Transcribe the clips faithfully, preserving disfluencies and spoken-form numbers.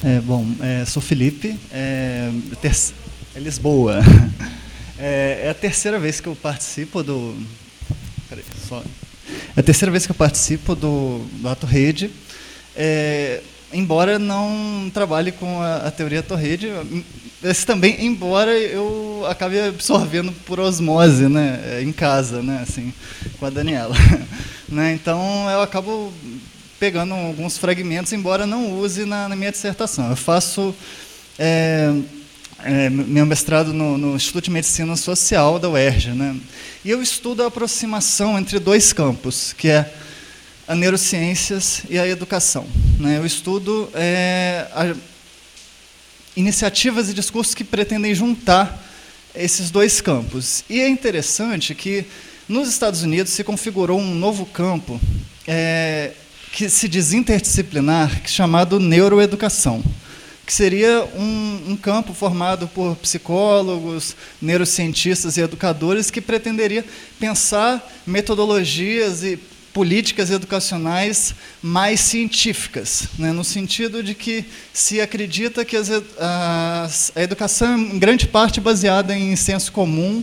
É, bom, é, sou Felipe, é, ter... é Lisboa. É, é a terceira vez que eu participo do... Peraí, só... É a terceira vez que eu participo do, do Ato Rede, é, embora não trabalhe com a, a teoria Ato Rede, mas também, embora eu acabe absorvendo por osmose, né, em casa, né, assim, com a Daniela. Né, então, eu acabo pegando alguns fragmentos, embora não use na, na minha dissertação. Eu faço é, é, meu mestrado no, no Instituto de Medicina Social da U E R J, né? E eu estudo a aproximação entre dois campos, que é a neurociências e a educação. Né? Eu estudo é, a, iniciativas e discursos que pretendem juntar esses dois campos. E é interessante que, nos Estados Unidos, se configurou um novo campo é, que se diz interdisciplinar, chamado neuroeducação, que seria um, um campo formado por psicólogos, neurocientistas e educadores que pretenderia pensar metodologias e políticas educacionais mais científicas, né, no sentido de que se acredita que as, as, a educação é em grande parte baseada em senso comum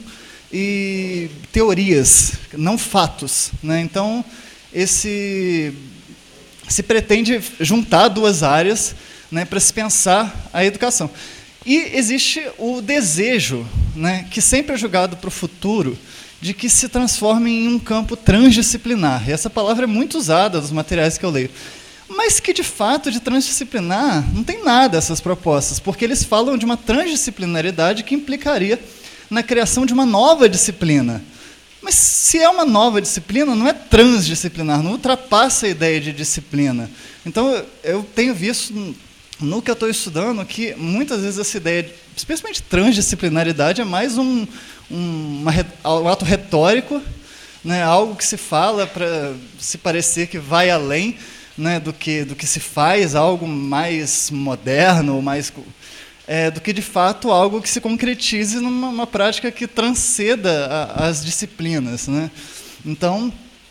e teorias, não fatos. Né, então, esse... se pretende juntar duas áreas, né, para se pensar a educação. E existe o desejo, né, que sempre é jogado para o futuro, de que se transforme em um campo transdisciplinar. E essa palavra é muito usada nos materiais que eu leio. Mas que, de fato, de transdisciplinar, não tem nada essas propostas, porque eles falam de uma transdisciplinaridade que implicaria na criação de uma nova disciplina. Mas se é uma nova disciplina, não é transdisciplinar, não ultrapassa a ideia de disciplina. Então, eu tenho visto, no que eu estou estudando, que muitas vezes essa ideia, especialmente transdisciplinaridade, é mais um, um, uma, um ato retórico, né, algo que se fala para se parecer que vai além, né, do, que, do que se faz, algo mais moderno, mais... É, do que, de fato, algo que se concretize numa uma prática que transcenda a, as disciplinas. Né? Então,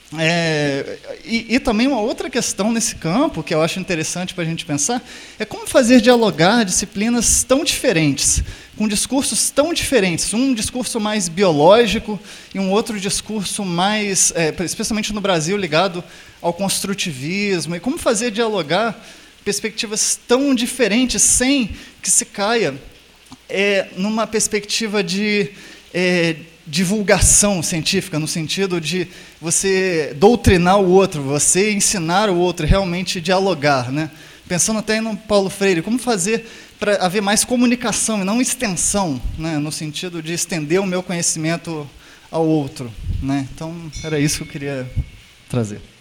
é, e, e também uma outra questão nesse campo, que eu acho interessante para a gente pensar, é como fazer dialogar disciplinas tão diferentes, com discursos tão diferentes, um discurso mais biológico e um outro discurso mais, é, especialmente no Brasil, ligado ao construtivismo, e como fazer dialogar perspectivas tão diferentes sem que se caia é, numa perspectiva de é, divulgação científica, no sentido de você doutrinar o outro, você ensinar o outro, realmente dialogar. Né? Pensando até no Paulo Freire, como fazer para haver mais comunicação e não extensão, né? No sentido de estender o meu conhecimento ao outro. Né? Então, era isso que eu queria trazer.